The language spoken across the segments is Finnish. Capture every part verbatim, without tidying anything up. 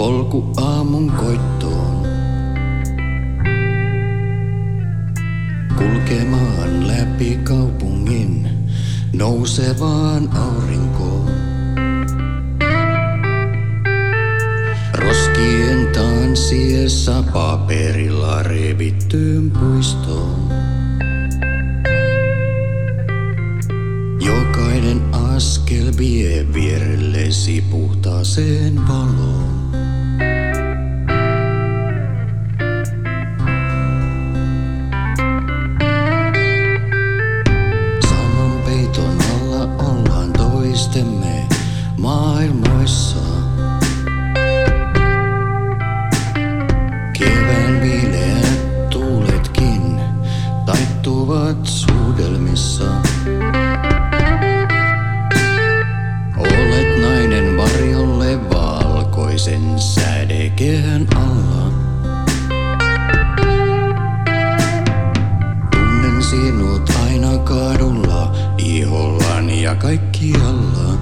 polku aamun koittoon. Kulkemaan läpi kaupungin nousevaan aurinkoon. Roskien tanssiessa paperilla revittyyn puistoon. Jokainen askel vie vierellesi puhtaaseen valoon. Saman peiton alla ollaan toistemme maailmoissa. Kevään viileät tuuletkin taittuvat suudelmissa. Olet nainen varjolle valkoisen sädekehän alla. Tunnen sinut aina kadulla, ihollani ja kaikkialla.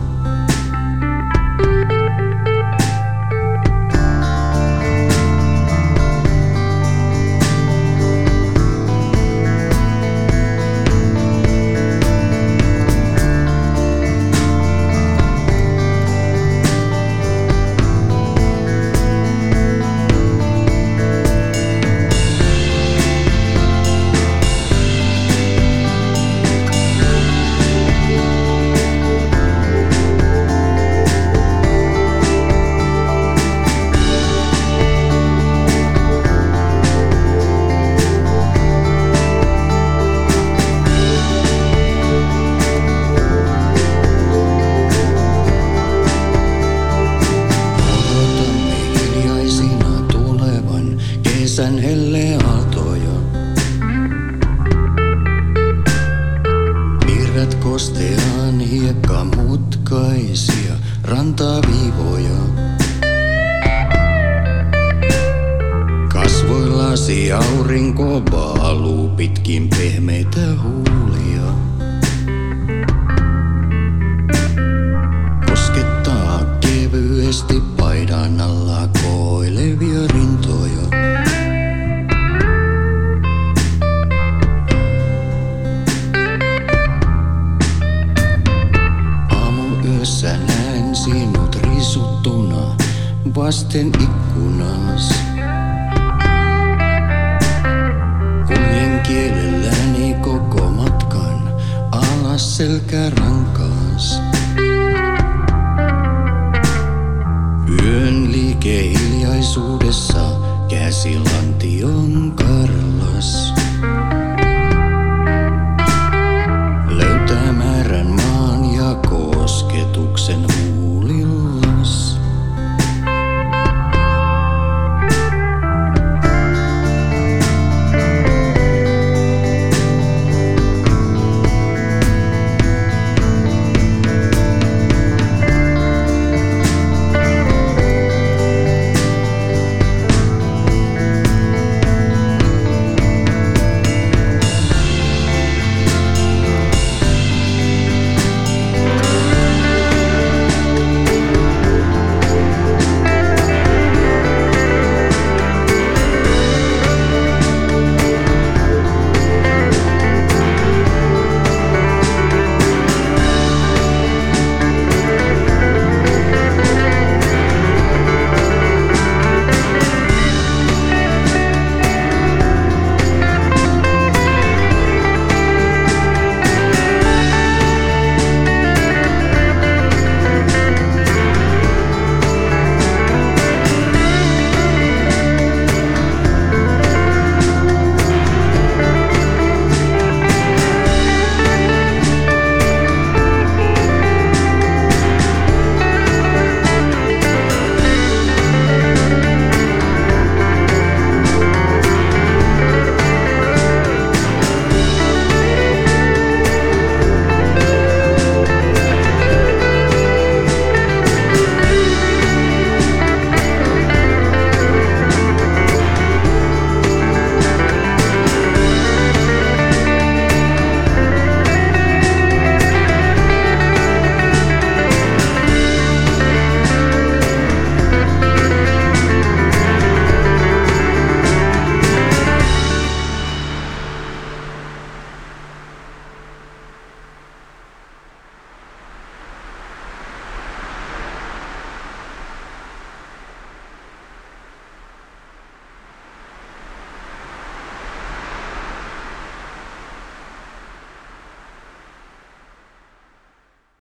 Kesän helleaaltoja. Virrat kosteaan hiekkamutkaisia rantaviivoja. Kasvoillasi aurinko valuu pitkin pehmeitä huulia. Koskettaa kevyesti paidan alla koilevia rintoja. Aamuyössä näen sinut risuttuna vasten ikkunas. Kuljen kielelläni koko matkan alas selkärankaas. Yön liike hiljaisuudessa käsilantion karlas.